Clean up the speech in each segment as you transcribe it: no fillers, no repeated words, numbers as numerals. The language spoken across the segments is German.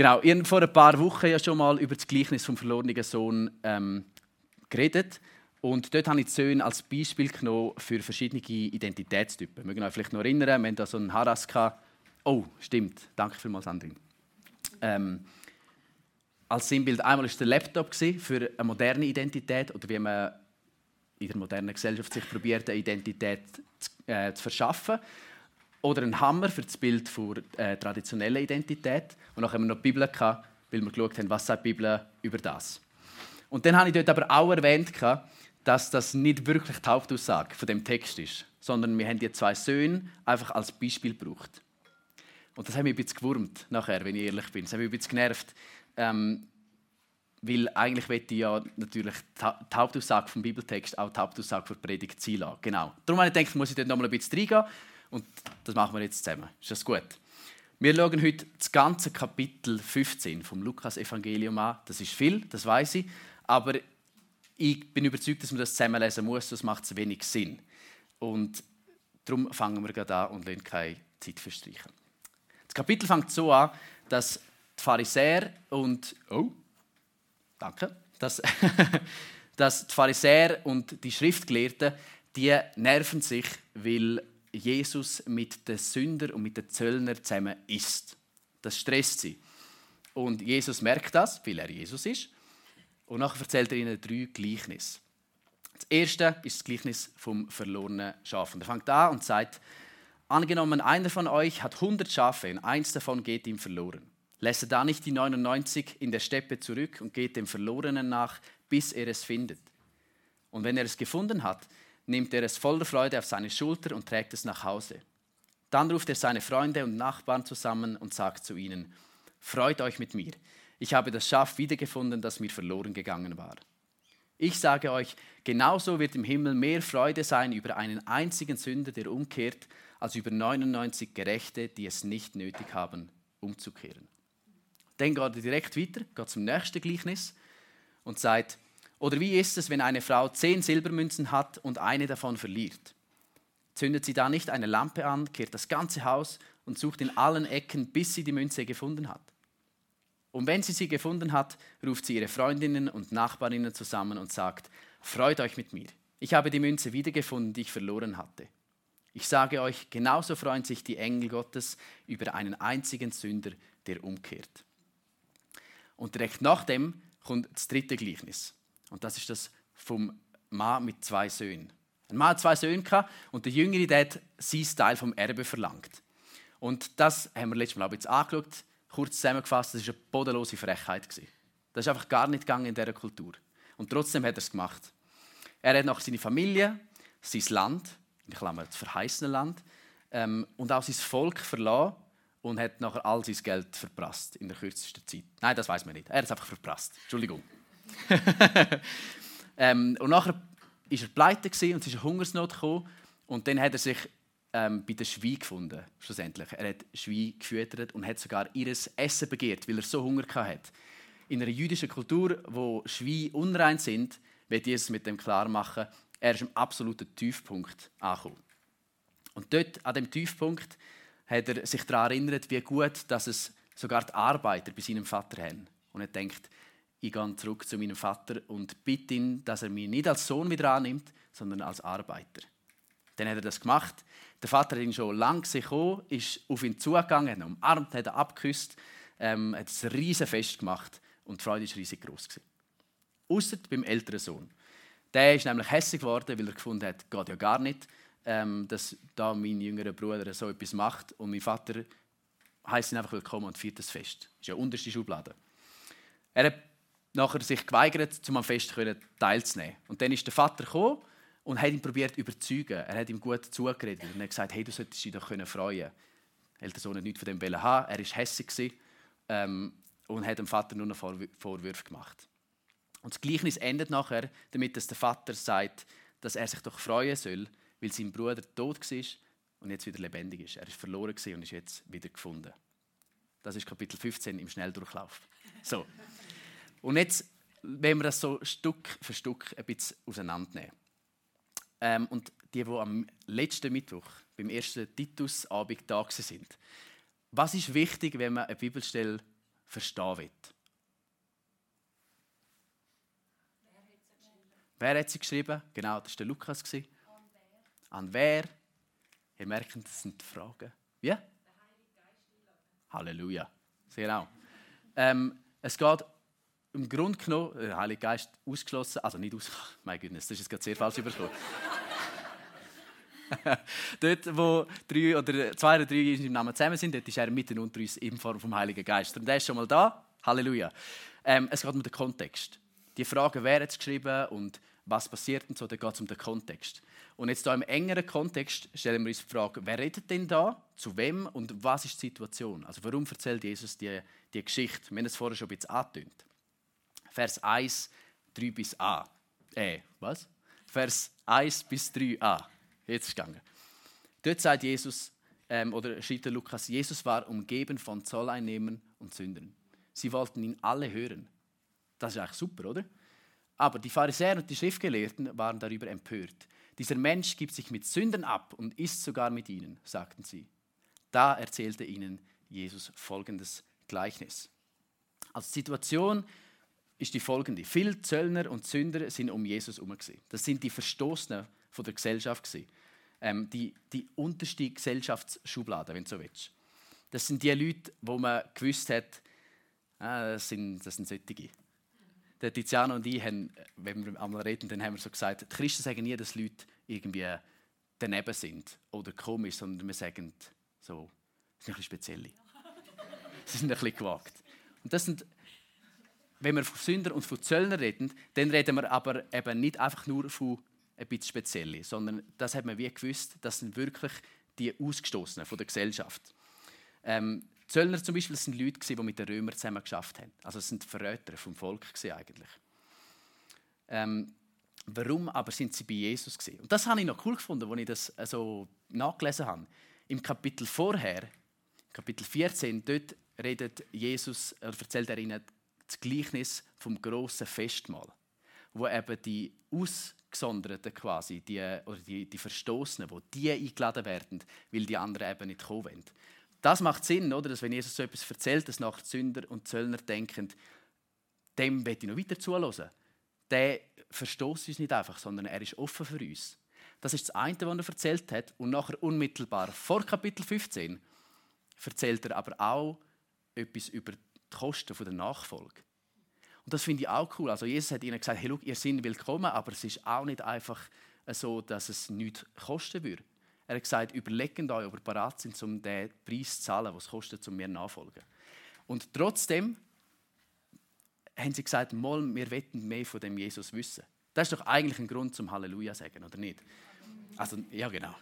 Genau, ich habe vor ein paar Wochen ja schon mal über das Gleichnis vom verlorenen Sohn geredet. Und dort habe ich die Söhne als Beispiel genommen für verschiedene Identitätstypen. Wir können euch vielleicht noch erinnern, wir hatten da so einen Haras gehabt. Oh, stimmt. Danke vielmals, Andrin. Als Sinnbild einmal war der Laptop für eine moderne Identität oder wie man in der modernen Gesellschaft sich probiert, eine Identität zu verschaffen. Oder ein Hammer für das Bild der traditionellen Identität. Und dann haben wir noch die Bibel gehabt, weil wir geschaut haben, was sagt die Bibel über das. Und dann habe ich dort aber auch erwähnt, dass das nicht wirklich die Hauptaussage von dem Text ist, sondern wir haben die zwei Söhne einfach als Beispiel gebraucht. Und das hat mich ein bisschen gewurmt, nachher, wenn ich ehrlich bin. Das hat mich ein bisschen genervt. Weil eigentlich möchte ich ja natürlich die Hauptaussage vom Bibeltext auch die Hauptaussage der Predigt sein lassen. Genau. Darum habe ich gedacht, muss ich dort noch mal ein bisschen reingehen. Und das machen wir jetzt zusammen. Ist das gut? Wir schauen heute das ganze Kapitel 15 vom Lukas-Evangelium an. Das ist viel, das weiß ich. Aber ich bin überzeugt, dass man das zusammenlesen muss, sonst macht es wenig Sinn. Und darum fangen wir gerade an und lassen keine Zeit verstreichen. Das Kapitel fängt so an, dass die Pharisäer und dass die Pharisäer und die Schriftgelehrten, die nerven sich, weil Jesus mit den Sündern und mit den Zöllnern zusammen isst. Das stresst sie. Und Jesus merkt das, weil er Jesus ist. Und nachher erzählt er ihnen 3 Gleichnisse. Das erste ist das Gleichnis vom verlorenen Schaf. Und er fängt an und sagt: Angenommen, einer von euch hat 100 Schafe und eins davon geht ihm verloren. Lässt er da nicht die 99 in der Steppe zurück und geht dem Verlorenen nach, bis er es findet. Und wenn er es gefunden hat, nimmt er es voller Freude auf seine Schulter und trägt es nach Hause. Dann ruft er seine Freunde und Nachbarn zusammen und sagt zu ihnen: Freut euch mit mir, ich habe das Schaf wiedergefunden, das mir verloren gegangen war. Ich sage euch, genauso wird im Himmel mehr Freude sein über einen einzigen Sünder, der umkehrt, als über 99 Gerechte, die es nicht nötig haben, umzukehren. Dann geht er direkt weiter, geht zum nächsten Gleichnis und sagt: Oder wie ist es, wenn eine Frau 10 Silbermünzen hat und eine davon verliert? Zündet sie da nicht eine Lampe an, kehrt das ganze Haus und sucht in allen Ecken, bis sie die Münze gefunden hat? Und wenn sie gefunden hat, ruft sie ihre Freundinnen und Nachbarinnen zusammen und sagt: Freut euch mit mir, ich habe die Münze wiedergefunden, die ich verloren hatte. Ich sage euch, genauso freuen sich die Engel Gottes über einen einzigen Sünder, der umkehrt. Und direkt nach dem kommt das dritte Gleichnis. Und das ist das vom Mann mit 2 Söhnen. Ein Mann hat 2 Söhne und der Jüngere der hat sein Teil vom Erbe verlangt. Und das haben wir letztes Mal auch jetzt angeschaut. Kurz zusammengefasst, das war eine bodenlose Frechheit. Das ist einfach gar nicht gegangen in dieser Kultur. Und trotzdem hat er es gemacht. Er hat nach seine Familie, sein Land, in Klammern das verheißene Land, und auch sein Volk verlassen und hat nachher all sein Geld verprasst in der kürzesten Zeit. Nein, das weiß man nicht. Er hat es einfach verprasst. Entschuldigung. Und nachher war er pleite und es ist eine Hungersnot gekommen. Und dann hat er sich bei den Schweinen gefunden, schlussendlich. Er hat Schweine gefüttert und hat sogar ihr Essen begehrt, weil er so Hunger hatte. In einer jüdischen Kultur, wo Schweine unrein sind, wird Jesus mit dem klar machen, er ist am absoluten Tiefpunkt angekommen. Und dort, an dem Tiefpunkt, hat er sich daran erinnert, wie gut, dass es sogar die Arbeiter bei seinem Vater haben. Und er denkt: Ich gehe zurück zu meinem Vater und bitte ihn, dass er mich nicht als Sohn wieder annimmt, sondern als Arbeiter. Dann hat er das gemacht. Der Vater hat ihn schon lange gesehen, ist auf ihn zugegangen, hat ihn umarmt, hat ihn abgeküsst, hat ein riesiges Fest gemacht und die Freude war riesig gross. Ausser beim älteren Sohn. Der ist nämlich hässlich geworden, weil er gefunden hat, geht ja gar nicht, dass da mein jüngerer Bruder so etwas macht und mein Vater heisst ihn einfach willkommen und feiert das Fest. Das ist ja unterste Schublade. Er hat nachher sich geweigert, um am Fest teilzunehmen. Und dann ist der Vater gekommen und hat ihn probiert zu überzeugen. Er hat ihm gut zugeredet und hat gesagt: Hey, du solltest dich doch freuen können. Der ältere Sohn hat nichts von dem haben. Er war hässlich und hat dem Vater nur noch Vorwürfe gemacht. Und das Gleichnis endet nachher damit, dass der Vater sagt, dass er sich doch freuen soll, weil sein Bruder tot war und jetzt wieder lebendig ist. Er ist verloren und ist jetzt wieder gefunden. Das ist Kapitel 15 im Schnelldurchlauf. So. Und jetzt wollen wir das so Stück für Stück ein bisschen auseinandernehmen. Und die am letzten Mittwoch, beim ersten Titusabend da sind. Was ist wichtig, wenn man eine Bibelstelle verstehen will. Wer hat sie geschrieben? Genau, das war der Lukas. An wer? Ihr merkt, das sind die Fragen. Wie? Halleluja. Sehr genau. Es geht im Grunde genommen, der Heilige Geist ausgeschlossen, also nicht ausgeschlossen, mein Gott, das ist jetzt gerade sehr falsch übergekommen. Dort, wo 2 oder 3 in seinem Namen zusammen sind, dort ist er mitten unter uns in Form vom Heiligen Geist. Und der ist schon mal da. Halleluja. Es geht um den Kontext. Die Frage, wer hat es geschrieben und was passiert und so, da geht es um den Kontext. Und jetzt hier im engeren Kontext stellen wir uns die Frage, wer redet denn da, zu wem und was ist die Situation? Also warum erzählt Jesus die Geschichte? Wir haben es vorher schon ein bisschen angetönt. Vers 1, 3 bis A. Was? Vers 1 bis 3a. Jetzt ist es gegangen. Dort sagt Jesus, oder schreibt der Lukas, Jesus war umgeben von Zolleinnehmern und Sündern. Sie wollten ihn alle hören. Das ist eigentlich super, oder? Aber die Pharisäer und die Schriftgelehrten waren darüber empört. Dieser Mensch gibt sich mit Sündern ab und isst sogar mit ihnen, sagten sie. Da erzählte ihnen Jesus folgendes Gleichnis. Also die Situation ist die folgende. Viele Zöllner und Sünder sind um Jesus herum. Das sind die Verstoßenen von der Gesellschaft. Die unterste Gesellschaftsschublade, wenn du so willst. Das sind die Leute, wo man gewusst hat, das sind solche. Der Tiziano und ich haben, wenn wir einmal reden, dann haben wir so gesagt, die Christen sagen nie, dass Leute irgendwie daneben sind oder komisch, sondern wir sagen so, das sind ein bisschen spezielle. Sie sind ein bisschen gewagt. Und das sind, wenn wir von Sündern und von Zöllnern reden, dann reden wir aber eben nicht einfach nur von ein bisschen spezielle, sondern das hat man wie gewusst, das sind wirklich die Ausgestoßenen von der Gesellschaft. Zöllner zum Beispiel, das sind Leute, die mit den Römern zusammen geschafft haben. Also es sind Verräter vom Volk eigentlich. Warum aber sind sie bei Jesus gewesen? Und das habe ich noch cool gefunden, als ich das so nachgelesen habe. Im Kapitel vorher, Kapitel 14, dort erzählt er ihnen das Gleichnis vom grossen Festmahl, wo eben die Ausgesonderten quasi, die Verstoßenen, die eingeladen werden, weil die anderen eben nicht kommen wollen. Das macht Sinn, oder? Dass wenn Jesus so etwas erzählt, dass nachher Sünder und Zöllner denken, dem will ich noch weiter zuhören. Der verstoßt uns nicht einfach, sondern er ist offen für uns. Das ist das eine, was er erzählt hat. Und nachher unmittelbar vor Kapitel 15 erzählt er aber auch etwas über die Kosten der Nachfolge. Und das finde ich auch cool. Also Jesus hat ihnen gesagt, hey, schau, ihr seid willkommen, aber es ist auch nicht einfach so, dass es nichts kosten würde. Er hat gesagt, überlegt euch, ob ihr bereit sind, um den Preis zu zahlen, was es kostet, um mir nachfolgen. Und trotzdem haben sie gesagt, wir wollen mehr von dem Jesus wissen. Das ist doch eigentlich ein Grund zum Halleluja sagen, oder nicht? Also, ja genau.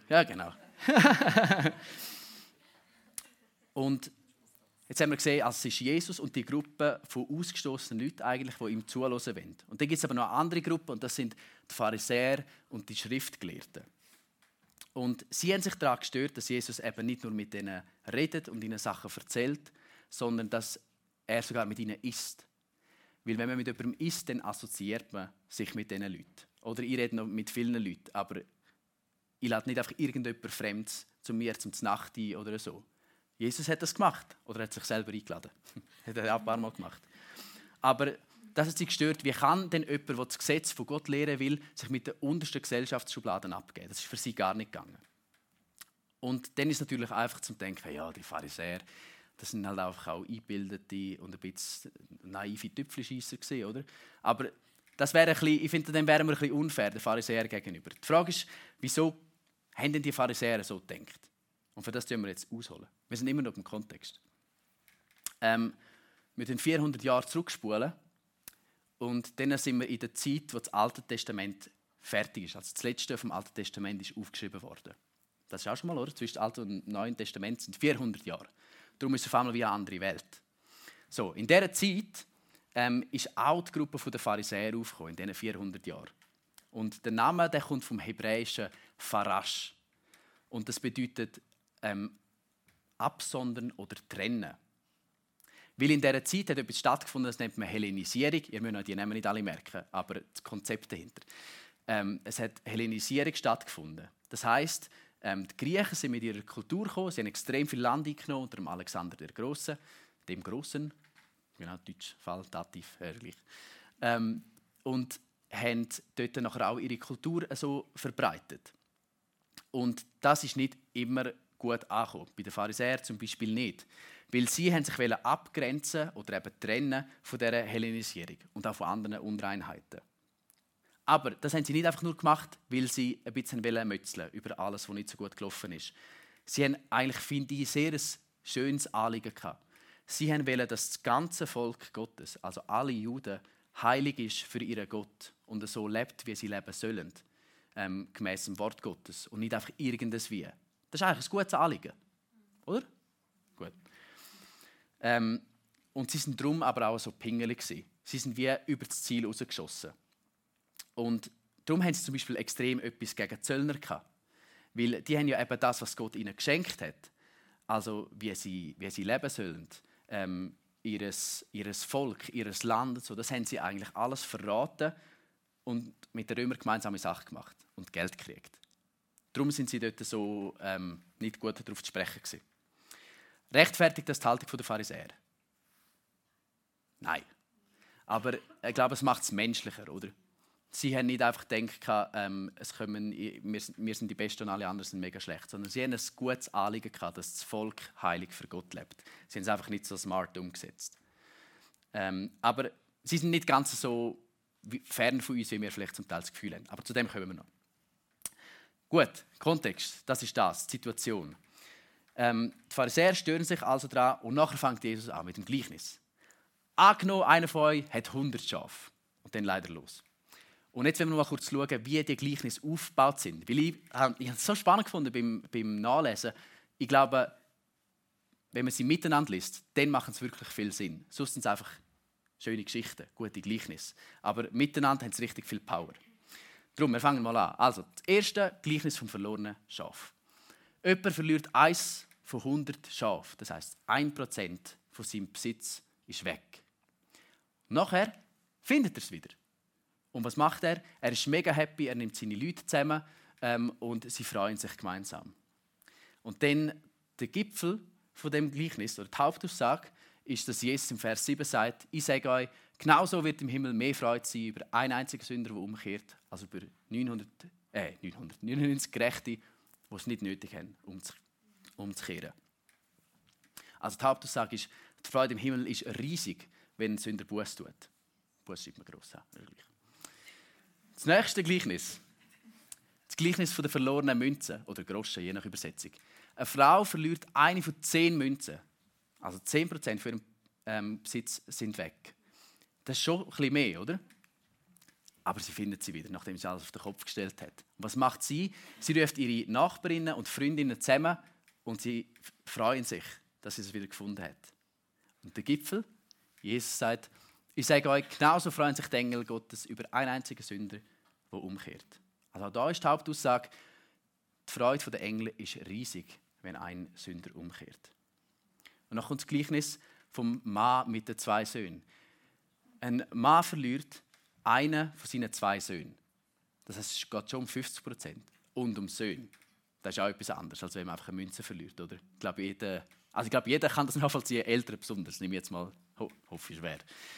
Und jetzt haben wir gesehen, also es ist Jesus und die Gruppe von ausgestoßenen Leuten, eigentlich, die ihm zuhören wollen. Und dann gibt es aber noch eine andere Gruppe, und das sind die Pharisäer und die Schriftgelehrten. Und sie haben sich daran gestört, dass Jesus eben nicht nur mit ihnen redet und ihnen Sachen erzählt, sondern dass er sogar mit ihnen isst. Weil wenn man mit jemandem isst, dann assoziiert man sich mit diesen Leuten. Oder ich rede noch mit vielen Leuten, aber ich lade nicht einfach irgendjemand Fremdes zu mir zum Nacht ein oder so. Jesus hat das gemacht oder hat sich selber eingeladen. Hat er auch ein paar Mal gemacht. Aber das hat sie gestört. Wie kann denn jemand, der das Gesetz von Gott lehren will, sich mit den untersten Gesellschaftsschubladen abgeben? Das ist für sie gar nicht gegangen. Und dann ist es natürlich einfach zum Denken, ja, die Pharisäer, das sind halt einfach auch eingebildete und ein bisschen naive Tüpfelscheisser gewesen, oder? Aber das wäre ein bisschen, ich finde, dann wären wir ein bisschen unfair den Pharisäern gegenüber. Die Frage ist, wieso haben denn die Pharisäer so gedacht? Und für das tun wir jetzt ausholen. Wir sind immer noch im Kontext. Wir den 400 Jahre zurückspulen und dann sind wir in der Zeit, wo das Alte Testament fertig ist. Also das Letzte vom Alten Testament ist aufgeschrieben worden. Das ist auch schon mal, oder? Zwischen dem Alten und dem Neuen Testament sind 400 Jahre. Darum ist es auf einmal wie eine andere Welt. So, in dieser Zeit ist auch die Gruppe der Pharisäer aufgekommen, in diesen 400 Jahren. Und der Name der kommt vom hebräischen Farash. Und das bedeutet absondern oder trennen. Weil in dieser Zeit hat etwas stattgefunden, das nennt man Hellenisierung. Ihr müsst die Namen nicht alle merken, aber das Konzept dahinter. Es hat Hellenisierung stattgefunden. Das heisst, die Griechen sind mit ihrer Kultur gekommen, sie haben extrem viel Land eingenommen, unter dem Alexander dem Grossen. genau, Deutsch, Fall, Dativ, herrlich. Und haben dort nachher auch ihre Kultur so verbreitet. Und das ist nicht immer gut angekommen. Bei den Pharisäern zum Beispiel nicht. Weil sie haben sich abgrenzen oder eben trennen von dieser Hellenisierung und auch von anderen Unreinheiten. Aber das haben sie nicht einfach nur gemacht, weil sie ein bisschen mötzeln über alles, was nicht so gut gelaufen ist. Sie haben eigentlich, finde ich, sehr ein schönes Anliegen gehabt. Sie wollten, dass das ganze Volk Gottes, also alle Juden, heilig ist für ihren Gott und so lebt, wie sie leben sollen, gemäss dem Wort Gottes und nicht einfach irgendes wie. Das ist eigentlich ein gutes Anliegen, oder? Gut. Und sie waren darum aber auch so pingelig. Sie sind wie über das Ziel rausgeschossen. Und darum haben sie zum Beispiel extrem etwas gegen Zöllner gehabt. Weil die haben ja eben das, was Gott ihnen geschenkt hat, also wie sie leben sollen, ihres Volk, ihres Land, so, das haben sie eigentlich alles verraten und mit den Römern gemeinsame Sachen gemacht und Geld gekriegt. Darum sind sie dort so nicht gut darauf zu sprechen gewesen. Rechtfertigt das die Haltung der Pharisäer? Nein. Aber ich glaube, es macht es menschlicher, oder? Sie haben nicht einfach gedacht, wir sind die Besten und alle anderen sind mega schlecht, sondern sie haben ein gutes Anliegen gehabt, dass das Volk heilig für Gott lebt. Sie haben es einfach nicht so smart umgesetzt. Aber sie sind nicht ganz so fern von uns, wie wir vielleicht zum Teil das Gefühl haben. Aber zu dem kommen wir noch. Gut, Kontext, das ist das, die Situation. Die Pharisäer stören sich also daran und nachher fängt Jesus an mit dem Gleichnis. Angenommen, einer von euch hat 100 Schafe und dann leider los. Und jetzt wollen wir mal kurz schauen, wie die Gleichnisse aufgebaut sind. Weil ich habe es so spannend gefunden beim Nachlesen. Ich glaube, wenn man sie miteinander liest, dann machen sie wirklich viel Sinn. Sonst sind es einfach schöne Geschichten, gute Gleichnisse. Aber miteinander haben sie richtig viel Power. Darum, wir fangen mal an. Also, das erste Gleichnis vom verlorenen Schaf. Jemand verliert 1 von 100 Schafen. Das heisst, 1% von seinem Besitz ist weg. Nachher findet er es wieder. Und was macht er? Er ist mega happy, er nimmt seine Leute zusammen und sie freuen sich gemeinsam. Und dann der Gipfel von dem Gleichnis, oder die Hauptaussage, ist, dass Jesus im Vers 7 sagt, ich sage euch, genauso wird im Himmel mehr Freude sein über einen einzigen Sünder, der umkehrt, als über 99 Gerechte, die es nicht nötig haben, umzukehren. Also die Hauptaussage ist, die Freude im Himmel ist riesig, wenn ein Sünder Buße tut. Buße schreibt man gross an. Das nächste Gleichnis. Das Gleichnis von der verlorenen Münze oder Groschen, je nach Übersetzung. Eine Frau verliert eine von 10 Münzen. Also 10% von ihrem Besitz sind weg. Das ist schon ein bisschen mehr, oder? Aber sie findet sie wieder, nachdem sie alles auf den Kopf gestellt hat. Und was macht sie? Sie ruft ihre Nachbarinnen und Freundinnen zusammen und sie freuen sich, dass sie es wieder gefunden hat. Und der Gipfel, Jesus sagt, ich sage euch, genauso freuen sich die Engel Gottes über einen einzigen Sünder, der umkehrt. Also auch da ist die Hauptaussage, die Freude der Engel ist riesig, wenn ein Sünder umkehrt. Und dann kommt das Gleichnis vom Mann mit den 2 Söhnen. Ein Mann verliert einen von seinen 2 Söhnen. Das heißt, es geht schon um 50% und um Söhne. Das ist auch etwas anderes, als wenn man einfach eine Münze verliert. Oder? Ich glaube, jeder kann das nachvollziehen, Eltern besonders. Nehme ich jetzt mal, hoffe ich schwer.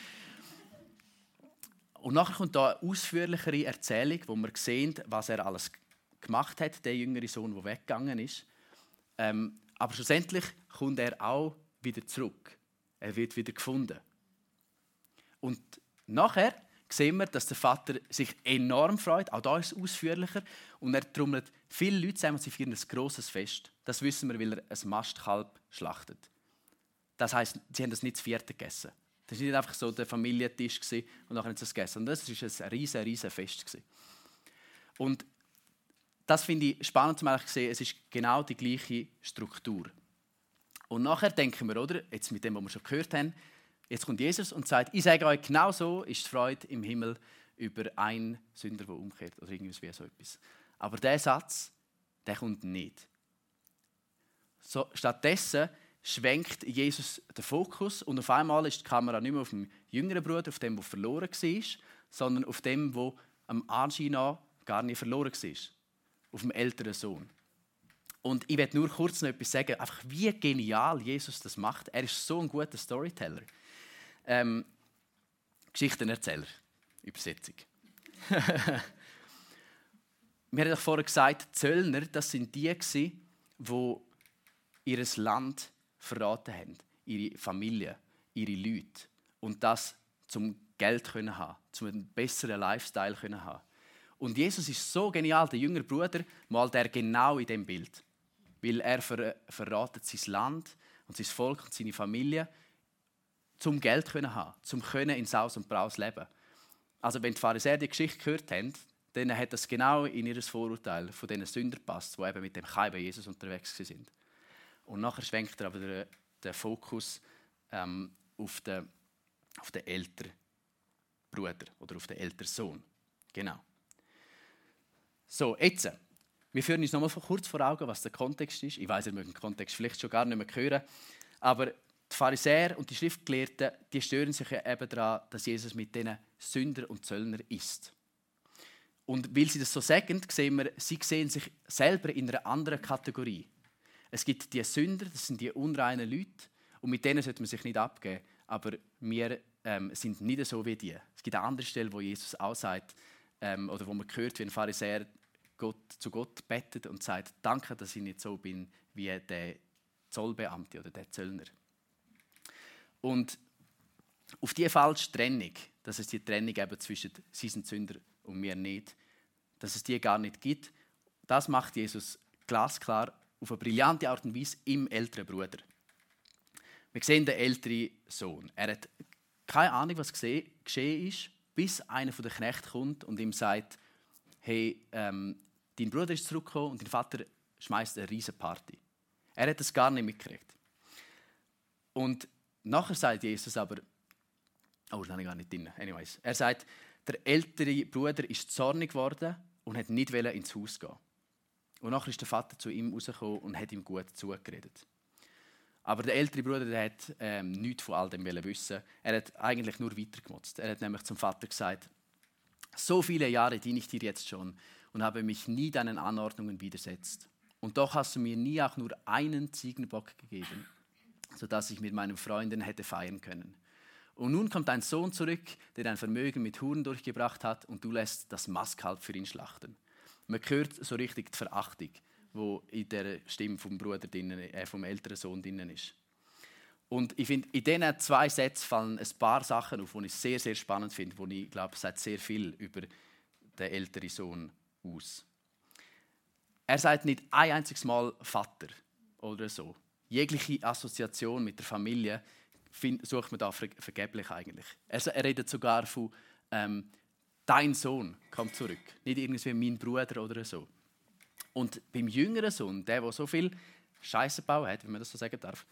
Und nachher kommt da eine ausführlichere Erzählung, wo wir sehen, was er alles gemacht hat, der jüngere Sohn, der weggegangen ist. Aber schlussendlich kommt er auch wieder zurück. Er wird wieder gefunden. Und nachher sehen wir, dass der Vater sich enorm freut. Auch da ist es ausführlicher. Und er trommelt viele Leute zusammen und sie feiern ein grosses Fest. Das wissen wir, weil er ein Mastkalb schlachtet. Das heisst, sie haben das nicht zu 4. gegessen. Das war nicht einfach so der Familientisch und nachher haben sie es gegessen. Und das war ein riesen Fest. Und das finde ich spannend zu sehen. Es ist genau die gleiche Struktur. Und nachher denken wir, oder, jetzt mit dem, was wir schon gehört haben, jetzt kommt Jesus und sagt, ich sage euch, genau so ist die Freude im Himmel über einen Sünder, der umkehrt. Oder irgendwie so etwas. Aber dieser Satz, der kommt nicht. So, stattdessen schwenkt Jesus den Fokus und auf einmal ist die Kamera nicht mehr auf dem jüngeren Bruder, auf dem, der verloren war, sondern auf dem, der am Anschein nach gar nicht verloren war. Auf dem älteren Sohn. Und ich werde nur kurz noch etwas sagen, einfach wie genial Jesus das macht. Er ist so ein guter Storyteller. Geschichtenerzähler. Übersetzung. Wir haben doch vorher gesagt, die Zöllner, das sind die, die ihr Land verraten haben, ihre Familie, ihre Leute. Und das zum Geld können haben, zum einen besseren Lifestyle können haben. Und Jesus ist so genial, der jüngere Bruder, malt er genau in dem Bild. Weil er verratet sein Land und sein Volk und seine Familie, zum Geld können haben, zum können in Saus und Braus leben. Also wenn die Pharisäer die Geschichte gehört haben, dann hat das genau in ihr Vorurteil von diesen Sündern gepasst, die eben mit dem Kai bei Jesus unterwegs sind. Und nachher schwenkt er aber den Fokus auf den älteren Bruder oder auf den älteren Sohn. Genau. So, jetzt. Wir führen uns noch mal kurz vor Augen, was der Kontext ist. Ich weiss, ihr mögt den Kontext vielleicht schon gar nicht mehr hören. Aber die Pharisäer und die Schriftgelehrten, die stören sich ja eben daran, dass Jesus mit diesen Sündern und Zöllnern isst. Und weil sie das so sagen, sehen wir, sie sehen sich selber in einer anderen Kategorie. Es gibt die Sünder, das sind die unreinen Leute, und mit denen sollte man sich nicht abgeben. Aber wir sind nicht so wie die. Es gibt eine andere Stelle, wo Jesus auch sagt, oder wo man hört, wie ein Pharisäer zu Gott betet und sagt, danke, dass ich nicht so bin wie der Zollbeamte oder der Zöllner. Und auf diese falsche Trennung, dass es die Trennung eben zwischen sie sind Sünder und mir nicht, dass es die gar nicht gibt, das macht Jesus glasklar auf eine brillante Art und Weise im älteren Bruder. Wir sehen den älteren Sohn. Er hat keine Ahnung, was geschehen ist, bis einer von den Knechten kommt und ihm sagt, hey, dein Bruder ist zurückgekommen und dein Vater schmeißt eine riesige Party. Er hat das gar nicht mitgekriegt. Und nachher sagt Jesus aber, oh, das habe ich gar nicht drin. Anyways, er sagt, der ältere Bruder ist zornig geworden und hat nicht ins Haus gehen. Und nachher ist der Vater zu ihm rausgekommen und hat ihm gut zugeredet. Aber der ältere Bruder der hat nichts von all dem wissen. Er hat eigentlich nur weitergemotzt. Er hat nämlich zum Vater gesagt, so viele Jahre diene ich dir jetzt schon und habe mich nie deinen Anordnungen widersetzt. Und doch hast du mir nie auch nur einen Ziegenbock gegeben, sodass ich mit meinen Freunden hätte feiern können. Und nun kommt dein Sohn zurück, der dein Vermögen mit Huren durchgebracht hat, und du lässt das Mastkalb für ihn schlachten. Man hört so richtig die Verachtung, die in der Stimme vom Bruder vom älteren Sohn drin ist. Und ich finde, in diesen 2 Sätzen fallen ein paar Sachen auf, die ich sehr, sehr spannend finde, wo ich glaube, es sagt sehr viel über den älteren Sohn aus. Er sagt nicht ein einziges Mal Vater oder so. Jegliche Assoziation mit der Familie sucht man da vergeblich eigentlich. Er redet sogar von dein Sohn kommt zurück, nicht irgendwie mein Bruder oder so. Und beim jüngeren Sohn, der so viel Scheiße gebaut hat, wenn man das so sagen darf,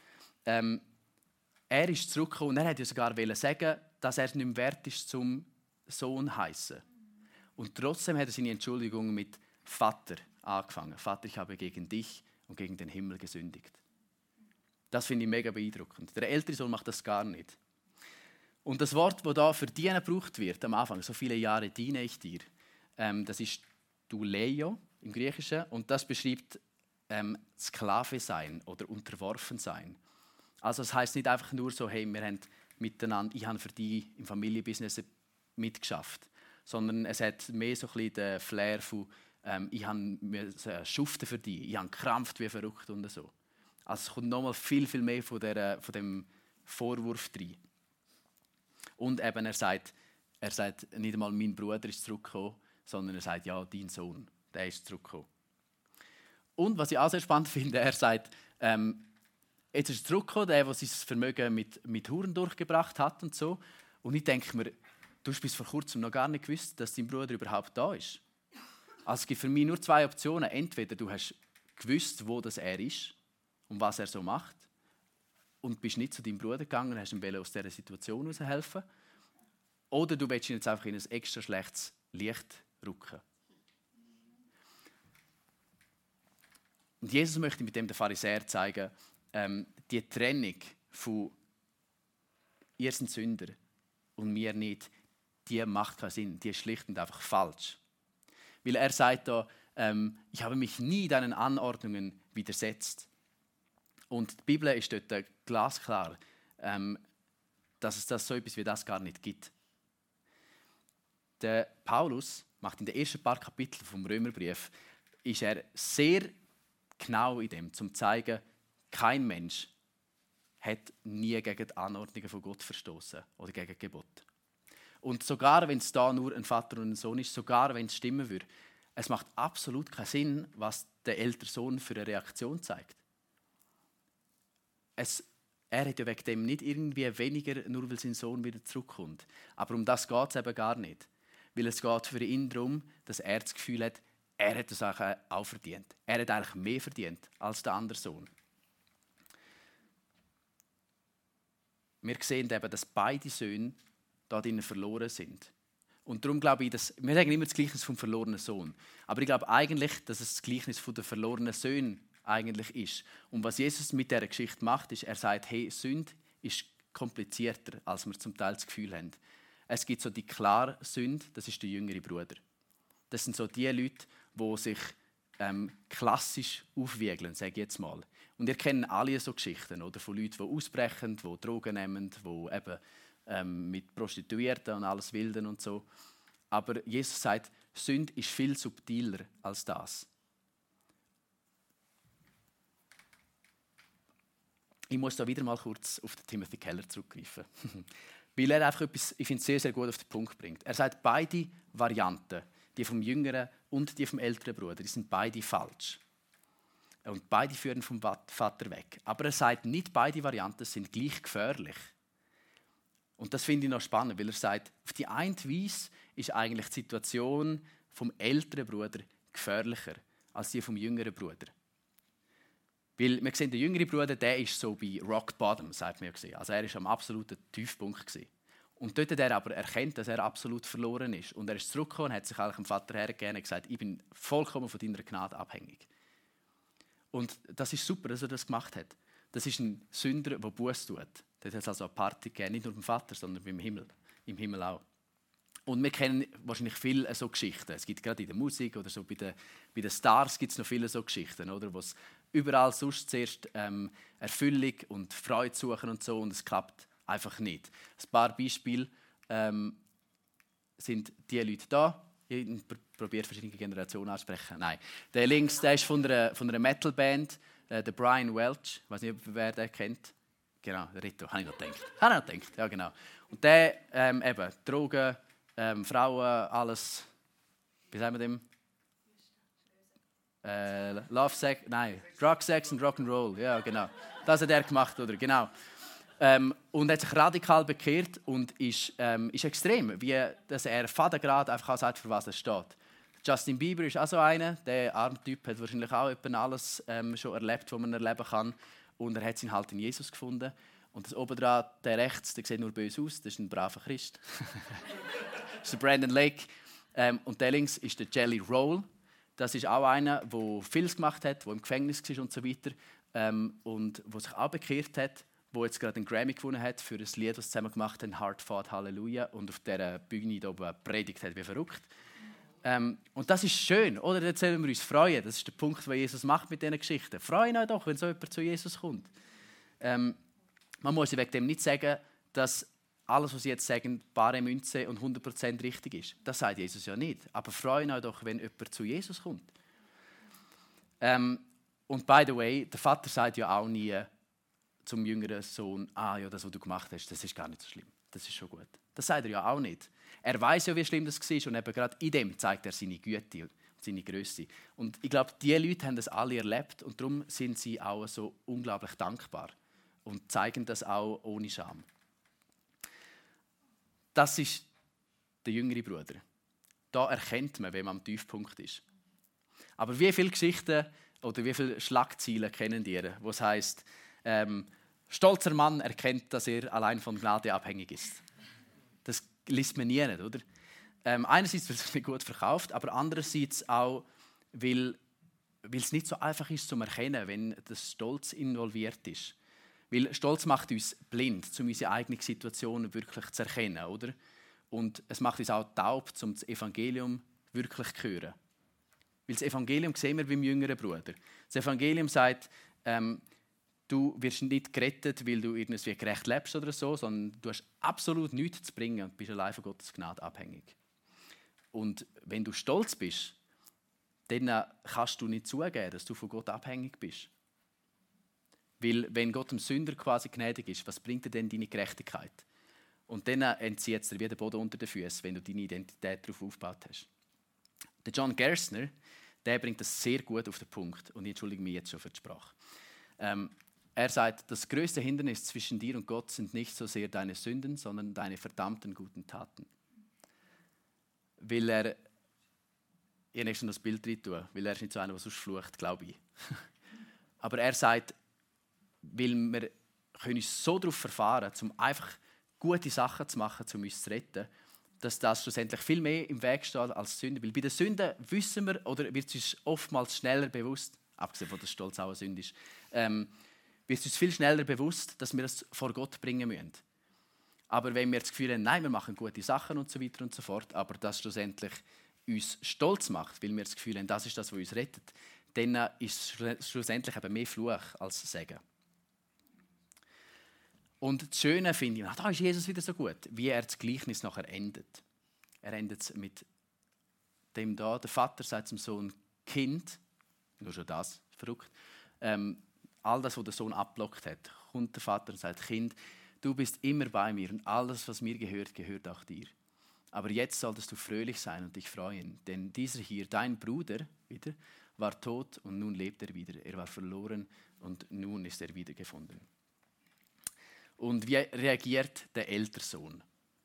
er ist zurückgekommen und er hätte ja sogar sagen, dass er nicht mehr wert ist, zum Sohn heißen. Und trotzdem hat er seine Entschuldigung mit Vater angefangen. Vater, ich habe gegen dich und gegen den Himmel gesündigt. Das finde ich mega beeindruckend. Der ältere Sohn macht das gar nicht. Und das Wort, das da für dienen gebraucht wird, am Anfang, so viele Jahre diene ich dir, das ist Douleio im Griechischen, und das beschreibt Sklave sein oder unterworfen sein. Also es heißt nicht einfach nur so, hey, wir haben miteinander, ich habe für dich im Familienbusiness mitgeschafft, sondern es hat mehr so ein bisschen den Flair von, ich habe schuften für dich, ich habe gekrampft wie verrückt und so. Also es kommt nochmal viel, viel mehr von dem Vorwurf rein. Und eben er sagt nicht einmal, mein Bruder ist zurückgekommen, sondern er sagt, ja, dein Sohn, der ist zurückgekommen. Und was ich auch sehr spannend finde, er sagt, jetzt ist er zurückgekommen, der sein Vermögen mit Huren durchgebracht hat und so. Und ich denke mir, du hast bis vor kurzem noch gar nicht gewusst, dass dein Bruder überhaupt da ist. Also es gibt für mich nur 2 Optionen. Entweder du hast gewusst, wo das er ist und was er so macht, und bist nicht zu deinem Bruder gegangen und hast ihm aus dieser Situation heraushelfen. Oder du willst ihn jetzt einfach in ein extra schlechtes Licht rücken. Und Jesus möchte mit dem den Pharisäern zeigen, die Trennung von ihr sind Sünder und mir nicht, die macht keinen Sinn, die ist schlicht und einfach falsch. Weil er sagt da, ich habe mich nie deinen Anordnungen widersetzt. Und die Bibel ist dort glasklar. dass es das so etwas wie das gar nicht gibt. Der Paulus macht in den ersten paar Kapiteln vom Römerbrief ist er sehr genau in dem, um zu zeigen, kein Mensch hat nie gegen die Anordnungen von Gott verstoßen oder gegen Gebot. Und sogar wenn es da nur ein Vater und ein Sohn ist, sogar wenn es stimmen würde, es macht absolut keinen Sinn, was der ältere Sohn für eine Reaktion zeigt. Er hat ja wegen dem nicht irgendwie weniger, nur weil sein Sohn wieder zurückkommt. Aber um das geht es eben gar nicht. Weil es geht für ihn darum, dass er das Gefühl hat, er hat das auch verdient. Er hat eigentlich mehr verdient als der andere Sohn. Wir sehen eben, dass beide Söhne da drinnen verloren sind. Und darum glaube ich, dass wir sagen immer das Gleichnis vom verlorenen Sohn. Aber ich glaube eigentlich, dass es das Gleichnis von den verlorenen Söhnen eigentlich ist. Und was Jesus mit dieser Geschichte macht, ist, er sagt, hey, Sünde ist komplizierter, als wir zum Teil das Gefühl haben. Es gibt so die klare Sünde, das ist der jüngere Bruder. Das sind so die Leute, die sich klassisch aufwiegeln, sage ich jetzt mal. Und ihr kennt alle so Geschichten oder, von Leuten, die ausbrechen, die Drogen nehmen, die eben mit Prostituierten und alles wilden und so. Aber Jesus sagt, Sünde ist viel subtiler als das. Ich muss da wieder mal kurz auf den Timothy Keller zurückgreifen. Weil er einfach etwas, ich finde, sehr, sehr gut auf den Punkt bringt. Er sagt, beide Varianten, die vom jüngeren und die vom älteren Bruder, die sind beide falsch. Und beide führen vom Vater weg. Aber er sagt, nicht beide Varianten sind gleich gefährlich. Und das finde ich noch spannend, weil er sagt, auf die eine Weise ist eigentlich die Situation vom älteren Bruder gefährlicher als die vom jüngeren Bruder. Weil wir sehen, der jüngere Bruder, der ist so bei Rock Bottom, sagt man ja. Also er ist am absoluten Tiefpunkt gewesen. Und dort hat er aber erkannt, dass er absolut verloren ist. Und er ist zurückgekommen und hat sich eigentlich dem Vater hergegeben und gesagt, ich bin vollkommen von deiner Gnade abhängig. Und das ist super, dass er das gemacht hat. Das ist ein Sünder, der Buße tut. Dort hat es also eine Party gegeben, nicht nur beim Vater, sondern im Himmel auch. Und wir kennen wahrscheinlich viele so Geschichten. Es gibt gerade in der Musik oder so bei den Stars gibt es noch viele so Geschichten, oder, wo es überall sonst zuerst Erfüllung und Freude suchen und so und es klappt einfach nicht. Ein paar Beispiele sind die Leute da. Ich probiere verschiedene Generationen auszusprechen. Nein, der links, der ist von einer Metalband, der Brian Welch. Ich weiß nicht, wer den kennt. Genau, Rito, habe ich noch gedacht. Ja, genau. Und der eben Drogen, Frauen, alles. Wie sagen wir dem? Love, Sex, nein, Drug, Sex und Rock'n'Roll. Ja, genau. Das hat er gemacht, oder? Genau. Und hat sich radikal bekehrt und ist extrem, wie dass er fadengrad einfach sagt, für was er steht. Justin Bieber ist auch so einer. Der arme Typ hat wahrscheinlich auch alles schon erlebt, was man erleben kann. Und er hat ihn halt in Jesus gefunden. Und das oben dran, der rechts, der sieht nur böse aus. Das ist ein braver Christ. Das ist der Brandon Lake. Und der links ist der Jelly Roll. Das ist auch einer, der vieles gemacht hat, der im Gefängnis war und so weiter. Und der sich auch bekehrt hat, der jetzt gerade einen Grammy gewonnen hat für ein Lied, das zusammen gemacht haben, Hard Fought Halleluja. Und auf dieser Bühne hier oben predigt hat wie verrückt. Und das ist schön, oder? Jetzt sollen wir uns freuen. Das ist der Punkt, den Jesus macht mit diesen Geschichten. Freuen euch doch, wenn so jemand zu Jesus kommt. Man muss wegen dem nicht sagen, dass alles, was sie jetzt sagen, bare Münze und 100% richtig ist. Das sagt Jesus ja nicht. Aber freuen euch doch, wenn jemand zu Jesus kommt. Und by the way, der Vater sagt ja auch nie zum jüngeren Sohn, ja, das, was du gemacht hast, das ist gar nicht so schlimm. Das ist schon gut. Das sagt er ja auch nicht. Er weiß ja, wie schlimm das war und eben gerade in dem zeigt er seine Güte und seine Größe. Und ich glaube, diese Leute haben das alle erlebt und darum sind sie auch so unglaublich dankbar und zeigen das auch ohne Scham. Das ist der jüngere Bruder. Da erkennt man, wenn man am Tiefpunkt ist. Aber wie viele Geschichten oder wie viele Schlagzeilen kennen ihr, wo es heisst, stolzer Mann erkennt, dass er allein von Gnade abhängig ist. Das liest man nie, nicht, oder? Einerseits, weil es nicht gut verkauft, aber andererseits auch, weil es nicht so einfach ist zu erkennen, wenn das Stolz involviert ist. Weil Stolz macht uns blind, um unsere eigene Situation wirklich zu erkennen, oder? Und es macht uns auch taub, um das Evangelium wirklich zu hören. Weil das Evangelium sehen wir beim jüngeren Bruder. Das Evangelium sagt, Du wirst nicht gerettet, weil du irgendwie gerecht lebst oder so, sondern du hast absolut nichts zu bringen und bist allein von Gottes Gnade abhängig. Und wenn du stolz bist, dann kannst du nicht zugeben, dass du von Gott abhängig bist. Weil wenn Gott dem Sünder quasi gnädig ist, was bringt dir denn deine Gerechtigkeit? Und dann entzieht es dir wieder den Boden unter den Füßen, wenn du deine Identität darauf aufgebaut hast. Der John Gerstner, der bringt das sehr gut auf den Punkt. Und ich entschuldige mich jetzt schon für die Sprache. Er sagt, das größte Hindernis zwischen dir und Gott sind nicht so sehr deine Sünden, sondern deine verdammten guten Taten. Weil er, ich habe schon das Bild rein tun, weil er ist nicht so einer, der sonst flucht, glaube ich. Aber er sagt, weil wir können uns so darauf verfahren, um einfach gute Sachen zu machen, um uns zu retten, dass das schlussendlich viel mehr im Weg steht als Sünde. Weil bei der Sünde wissen wir, oder wird es uns oftmals schneller bewusst, abgesehen von der Stolz auch eine Sünde ist, wird es uns viel schneller bewusst, dass wir das vor Gott bringen müssen. Aber wenn wir das Gefühl haben, nein, wir machen gute Sachen und so weiter und so fort, aber das schlussendlich uns stolz macht, weil wir das Gefühl haben, das ist das, was uns rettet, dann ist es schlussendlich eben mehr Fluch als Segen. Und das Schöne finde ich, da ist Jesus wieder so gut, wie er das Gleichnis nachher endet. Er endet es mit dem da, der Vater sagt zum Sohn, Kind, nur schon das, verrückt, all das, was der Sohn abblockt hat, kommt der Vater und sagt, Kind, du bist immer bei mir und alles, was mir gehört, gehört auch dir. Aber jetzt solltest du fröhlich sein und dich freuen, denn dieser hier, dein Bruder, wieder, war tot und nun lebt er wieder. Er war verloren und nun ist er wiedergefunden. Und wie reagiert der ältere Sohn?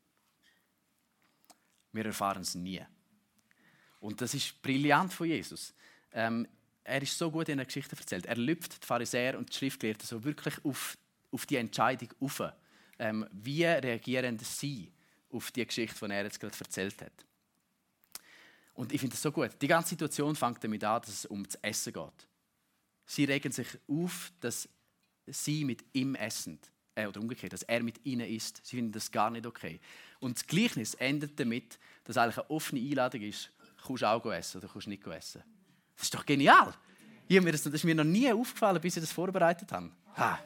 Wir erfahren es nie. Und das ist brillant von Jesus. Er ist so gut in der Geschichte erzählt. Er lüpft die Pharisäer und die Schriftgelehrten so wirklich auf die Entscheidung auf. Wie reagieren sie auf die Geschichte, die er jetzt gerade erzählt hat? Und ich finde das so gut. Die ganze Situation fängt damit an, dass es um das Essen geht. Sie regen sich auf, dass sie mit ihm essen. Oder umgekehrt, dass er mit ihnen isst. Sie finden das gar nicht okay. Und das Gleichnis endet damit, dass eigentlich eine offene Einladung ist, kannst du auch essen oder kannst du nicht essen. Das ist doch genial. Das ist mir noch nie aufgefallen, bis ich das vorbereitet habe. Ha.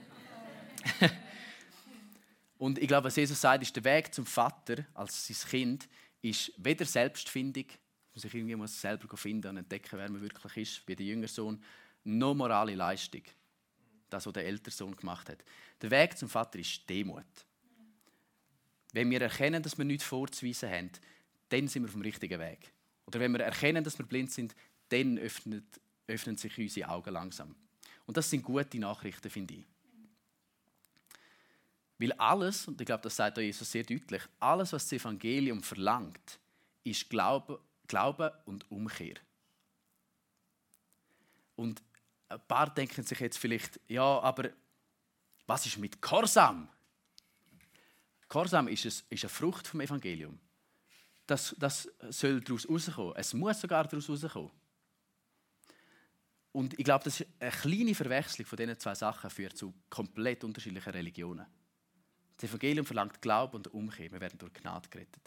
Und ich glaube, was Jesus sagt, ist, der Weg zum Vater als sein Kind ist weder selbstfindig, man sich irgendwie selber finden und entdecken, wer man wirklich ist, wie der jüngere Sohn, noch morale Leistung. Das, was der ältere Sohn gemacht hat. Der Weg zum Vater ist Demut. Wenn wir erkennen, dass wir nichts vorzuweisen haben, dann sind wir auf dem richtigen Weg. Oder wenn wir erkennen, dass wir blind sind, dann öffnen sich unsere Augen langsam. Und das sind gute Nachrichten, finde ich. Weil alles, und ich glaube, das sagt auch Jesus sehr deutlich, alles, was das Evangelium verlangt, ist Glaube und Umkehr. Und ein paar denken sich jetzt vielleicht, ja, aber was ist mit Gehorsam? Gehorsam ist eine Frucht vom Evangelium. Das soll daraus rauskommen. Es muss sogar daraus rauskommen. Und ich glaube, das ist eine kleine Verwechslung von diesen zwei Sachen führt zu komplett unterschiedlichen Religionen. Das Evangelium verlangt Glaube und Umkehr. Wir werden durch Gnade gerettet.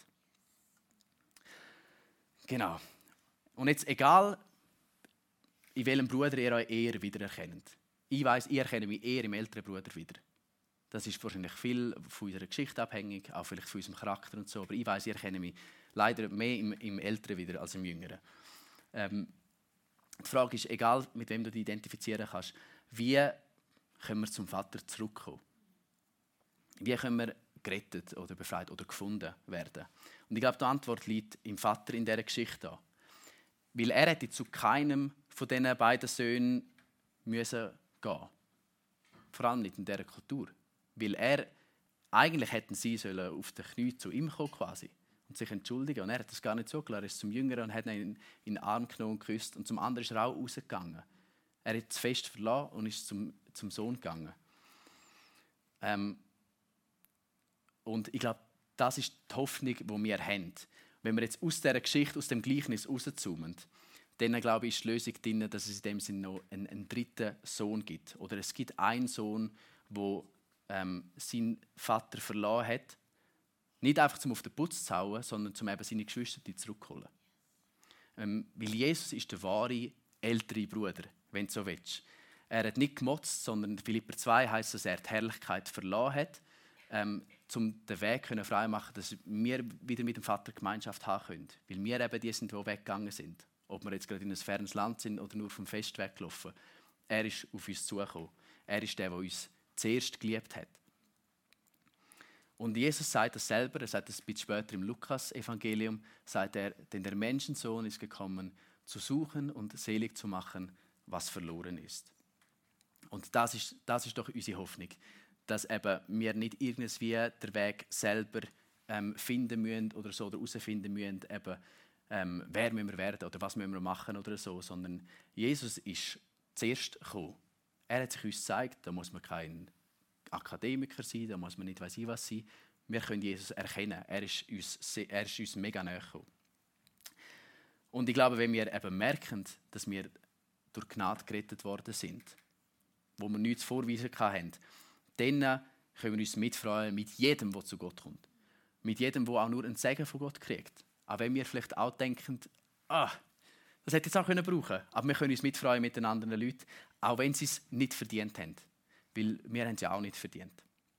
Genau. Und jetzt egal, in welchem Bruder ihr euch eher wiedererkennt. Ich weiss, ich erkenne mich eher im älteren Bruder wieder. Das ist wahrscheinlich viel von unserer Geschichte abhängig, auch vielleicht von unserem Charakter und so. Aber ich weiss, ich erkenne mich leider mehr im Älteren wieder als im Jüngeren. Die Frage ist, egal mit wem du dich identifizieren kannst, wie können wir zum Vater zurückkommen? Wie können wir gerettet oder befreit oder gefunden werden? Und ich glaube, die Antwort liegt im Vater in dieser Geschichte. Weil er hätte zu keinem von diesen beiden Söhnen müssen gehen. Vor allem nicht in dieser Kultur. Weil eigentlich hätten sie sollen auf den Knie zu ihm kommen quasi und sich entschuldigen. Und er hat das gar nicht so gelassen. Er ist zum Jüngeren und hat ihn in den Arm genommen und geküsst. Und zum anderen ist er auch rausgegangen. Er hat das Fest verlassen und ist zum Sohn gegangen. Und ich glaube, das ist die Hoffnung, die wir haben. Wenn wir jetzt aus dieser Geschichte, aus dem Gleichnis rauszoomen, dann glaube ich, ist die Lösung drin, dass es in dem Sinne noch einen dritten Sohn gibt. Oder es gibt einen Sohn, der seinen Vater verloren hat. Nicht einfach zum auf den Putz zu hauen, sondern zum eben seine Geschwister zurückzuholen. Weil Jesus ist der wahre ältere Bruder, wenn du so willst. Er hat nicht gemotzt, sondern Philipper 2 heisst, dass er die Herrlichkeit verloren hat, um den Weg frei machen, dass wir wieder mit dem Vater Gemeinschaft haben können. Weil wir eben die sind, die weggegangen sind. Ob wir jetzt gerade in ein fernes Land sind oder nur vom Fest weggelaufen. Er ist auf uns zugekommen. Er ist der uns zuerst geliebt hat. Und Jesus sagt das selber, er sagt das ein bisschen später im Lukas-Evangelium, sagt er, denn der Menschensohn ist gekommen, zu suchen und selig zu machen, was verloren ist. Und das ist doch unsere Hoffnung, dass eben wir nicht irgendwie den Weg selber finden müssen oder so, oder herausfinden müssen, eben, wer müssen wir werden oder was müssen wir machen oder so, sondern Jesus ist zuerst gekommen. Er hat sich uns gezeigt, da muss man kein Akademiker sein, da muss man nicht weiss ich was sein. Wir können Jesus erkennen. Er ist uns mega nahe gekommen. Und ich glaube, wenn wir eben merken, dass wir durch Gnade gerettet worden sind, wo wir nichts vorweisen hatten, dann können wir uns mitfreuen mit jedem, der zu Gott kommt. Mit jedem, der auch nur einen Segen von Gott kriegt. Auch wenn wir vielleicht auch denken, das hätte ich jetzt auch brauchen können. Aber wir können uns mitfreuen mit den anderen Leuten, auch wenn sie es nicht verdient haben. Weil wir haben es ja auch nicht verdient.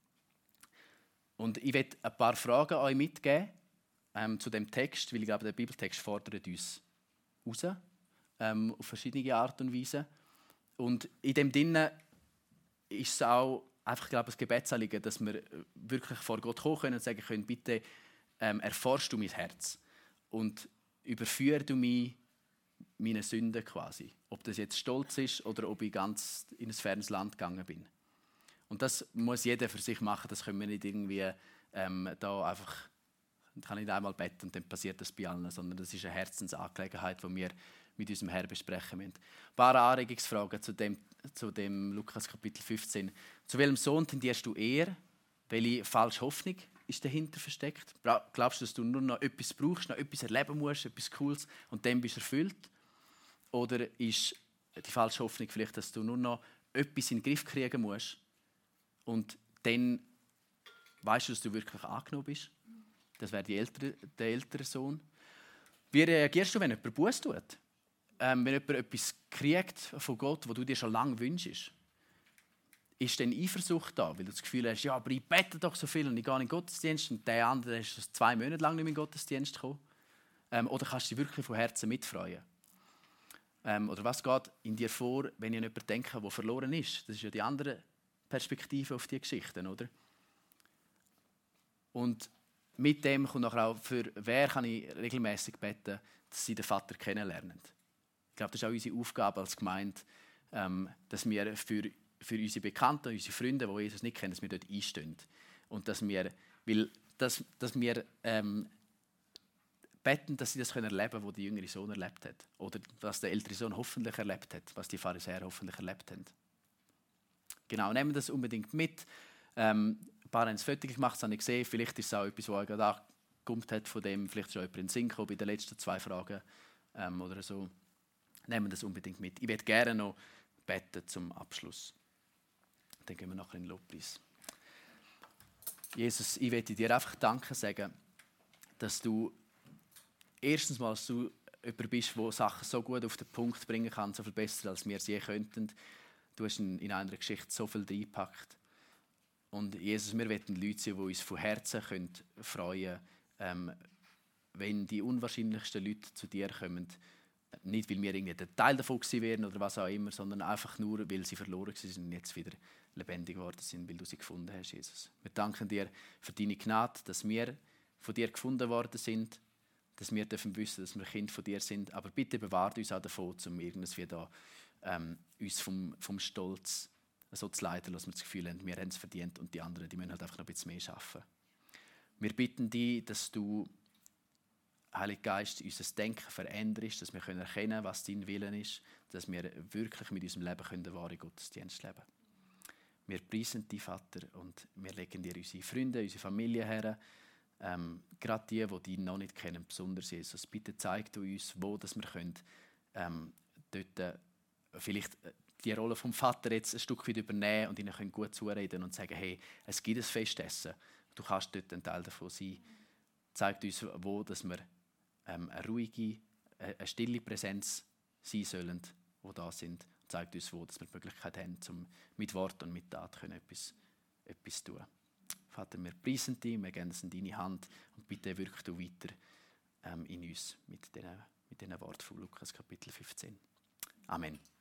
Und ich werde ein paar Fragen euch mitgeben zu dem Text, weil ich glaube, der Bibeltext fordert uns raus, auf verschiedene Art und Weise. Und in dem Sinne ist es auch einfach, glaube ich, ein Gebetsanliegen, dass wir wirklich vor Gott kommen können und sagen können, bitte erforschst du mein Herz und überführe du mich meine Sünden quasi. Ob das jetzt Stolz ist oder ob ich ganz in ein fernes Land gegangen bin. Und das muss jeder für sich machen. Das können wir nicht irgendwie da einfach, kann nicht einmal beten und dann passiert das bei allen, sondern das ist eine Herzensangelegenheit, die wir mit unserem Herrn besprechen müssen. Ein paar Anregungsfragen zu dem Lukas Kapitel 15. Zu welchem Sohn tendierst du eher? Welche falsche Hoffnung ist dahinter versteckt? Glaubst du, dass du nur noch etwas brauchst, noch etwas erleben musst, etwas Cooles und dann bist du erfüllt? Oder ist die falsche Hoffnung vielleicht, dass du nur noch etwas in den Griff kriegen musst und dann weißt du, dass du wirklich angenommen bist? Das wäre der ältere Sohn. Wie reagierst du, wenn jemand Buße tut? Wenn jemand etwas kriegt von Gott, was du dir schon lange wünschst? Ist dann Eifersucht da, weil du das Gefühl hast, ja, aber ich bete doch so viel und ich gehe in den Gottesdienst und der andere ist 2 Monate lang nicht mehr in den Gottesdienst gekommen? Oder kannst du dich wirklich von Herzen mitfreuen? Oder was geht in dir vor, wenn ich an jemanden denke, der verloren ist? Das ist ja die andere Perspektive auf die Geschichten, oder? Und mit dem kommt nachher auch, für wer kann ich regelmäßig beten, dass sie den Vater kennenlernen. Ich glaube, das ist auch unsere Aufgabe als Gemeinde, dass wir für unsere Bekannten, unsere Freunde, die Jesus nicht kennen, dass wir dort einstehen. Und dass wir beten, dass sie das erleben können, was der jüngere Sohn erlebt hat. Oder was der ältere Sohn hoffentlich erlebt hat, was die Pharisäer hoffentlich erlebt haben. Genau, nehmen wir das unbedingt mit. Ein paar haben es fertig gemacht, das habe ich gesehen. Vielleicht ist es auch etwas, was euch gerade angekommen hat von dem. Vielleicht ist auch jemand in den Sinn gekommen bei den letzten 2 Fragen oder so. Nehmen wir das unbedingt mit. Ich würde gerne noch beten zum Abschluss. Dann gehen wir nachher in den Lobpreis. Jesus, ich möchte dir einfach Danke sagen, dass du erstens mal jemand bist, der Sachen so gut auf den Punkt bringen kann, so viel besser, als wir es je könnten. Du hast in einer Geschichte so viel reingepackt. Und Jesus, wir wollen Leute sein, die uns von Herzen freuen können, wenn die unwahrscheinlichsten Leute zu dir kommen. Nicht, weil wir irgendwie ein Teil davon gewesen wären oder was auch immer, sondern einfach nur, weil sie verloren sind und jetzt wieder lebendig geworden sind, weil du sie gefunden hast, Jesus. Wir danken dir für deine Gnade, dass wir von dir gefunden worden sind, dass wir dürfen wissen, dass wir Kind von dir sind. Aber bitte bewahrt uns auch davon, um irgendwie da, uns vom Stolz so zu leiten, dass wir das Gefühl haben, wir haben es verdient und die anderen, die müssen halt einfach noch ein bisschen mehr arbeiten. Wir bitten dich, dass du, Heiliger Geist, unser Denken veränderst, dass wir erkennen können, was dein Willen ist, dass wir wirklich mit unserem Leben den wahren Gottesdienst leben können. Wir preisen dich, Vater, und wir legen dir unsere Freunde, unsere Familie her, gerade die dich noch nicht kennen, besonders Jesus. Bitte zeig du uns, wo dass wir können, dort vielleicht die Rolle vom Vater jetzt ein Stück weit übernehmen und ihnen gut zureden und sagen, hey, es gibt ein Festessen, du kannst dort ein Teil davon sein. Zeig uns, wo dass wir eine ruhige, eine stille Präsenz sein sollen, die da sind. zeigt uns, wo dass wir die Möglichkeit haben, um mit Wort und mit Tat etwas zu tun. Vater, wir preisen dich, wir geben es in deine Hand und bitte wirk du weiter in uns mit diesen Worten von Lukas Kapitel 15. Amen.